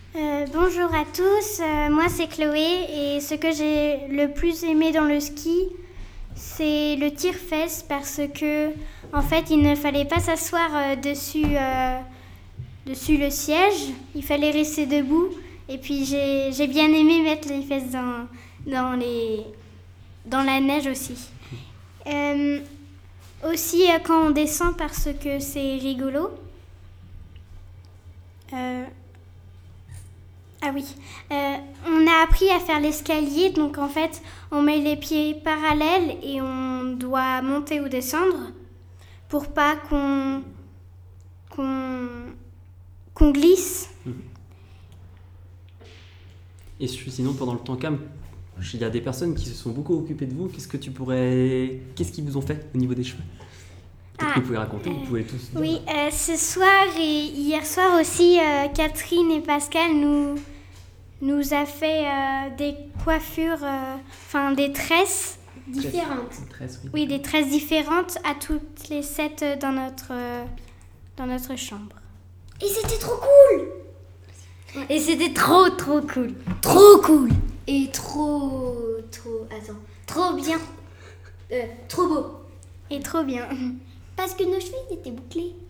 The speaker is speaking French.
Bonjour à tous, moi c'est Chloé et ce que j'ai le plus aimé dans le ski, c'est le tire-fesse parce que en fait il ne fallait pas s'asseoir dessus le siège, il fallait rester debout et puis j'ai bien aimé mettre les fesses dans la neige aussi. Aussi quand on descend parce que c'est rigolo. Ah oui, on a appris à faire l'escalier, donc en fait on met les pieds parallèles et on doit monter ou descendre pour pas qu'on glisse. Et sinon, pendant le temps calme, il y a des personnes qui se sont beaucoup occupées de vous. Qu'est-ce qu'ils vous ont fait au niveau des cheveux? Peut-être que vous pouvez raconter, vous pouvez tous dire. Oui, ce soir et hier soir aussi, Catherine et Pascal nous a fait des coiffures, des tresses différentes. Oui, des tresses différentes à toutes les 7 dans notre chambre. Et c'était trop cool! Et c'était trop cool! Trop cool! Et trop bien! Trop beau! Et trop bien. Parce que nos cheveux étaient bouclés.